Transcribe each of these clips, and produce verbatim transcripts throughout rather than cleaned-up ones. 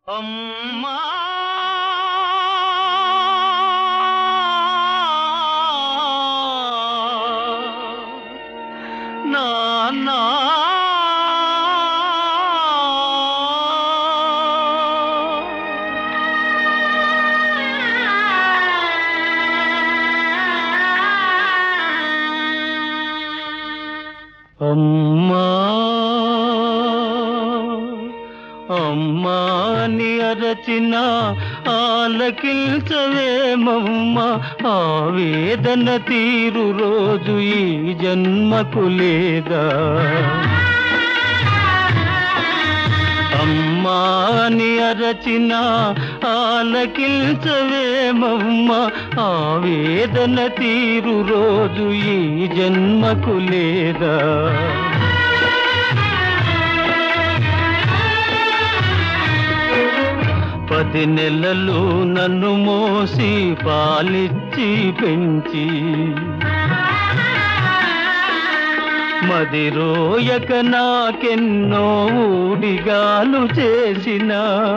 అమ్మా నాన్నా అమ్మా అమ్మా అని అరచిన ఆలకించవేమమ్మ ఆవేదన తీరు రోజు ఈ జన్మకు లేదా అమ్మా అని అరచిన ఆలకించవేమమ్మ ఆవేదన తీరు రోజు ఈ జన్మకు లేదా పది నెలలు నన్ను మోసి పాలిచ్చి పెంచి మదిరోయక నాకెన్నో ఊడిగాలు చేసిన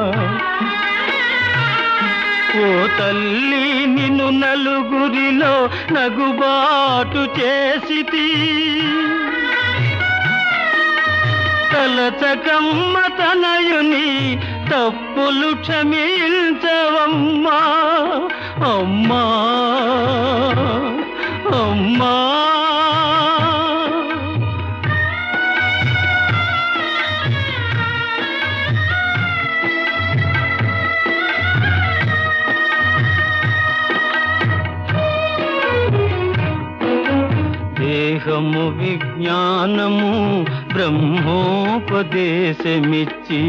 ఓ తల్లి నిన్ను నలుగురిలో నగుబాటు చేసితి తలచకమ్మ తనయుని తప్పులు క్షమించవమ్మా అమ్మా అమ్మా దేహము విజ్ఞానము బ్రహ్మోపదేశమిచ్చి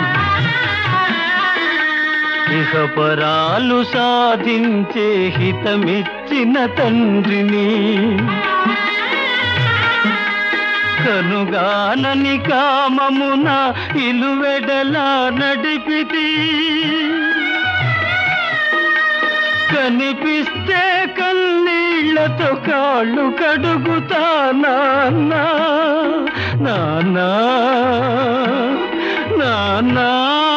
ఇహపరాలు సాధించే హితమిచ్చిన తండ్రిని కనుగానని కామమున ఇలువెడలా నడిపితి కనిపిస్తే కన్నీళ్లతో కాళ్ళు కడుగుతా నాన్నా నాన్నా నాన్నా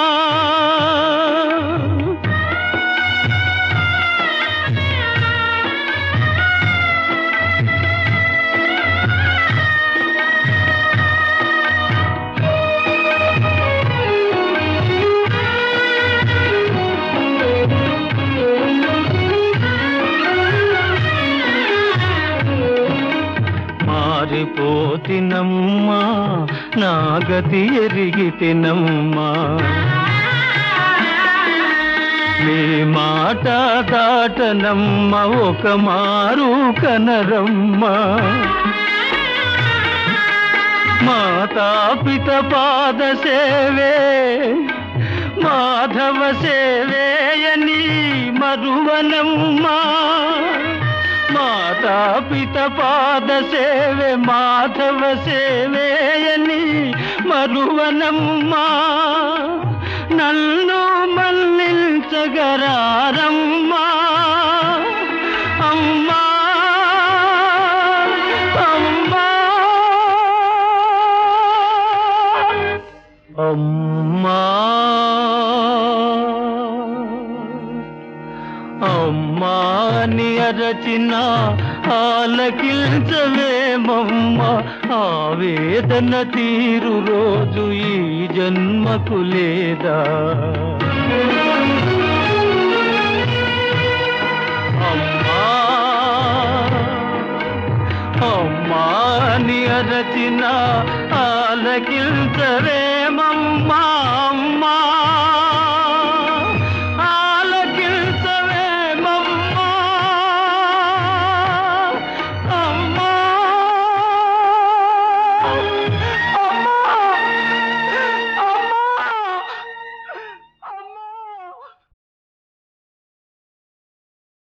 మారిపోతినమ్మా నా గతి ఎరిగితినమ్మా మీ మాట దాటనమ్మ ఒక మారు కనరమ్మా మాతాపిత పాద సేవే మాధవ సేవేయని మరువనమ్మా మాతాపిత పాద సేవే మాధవ సేవేయని మరువనమ్మా నన్ను మన్నించగరారమ్మా అమ్మా అమ్మా అమ్మా అమ్మా అని అరచిన ఆలకించవేమమ్మ ఆవేదన తీరు రోజు ఈ జన్మకు లేదా అమ్మా అమ్మా అని అరచిన ఆలకించవేమమ్మ అమ్మా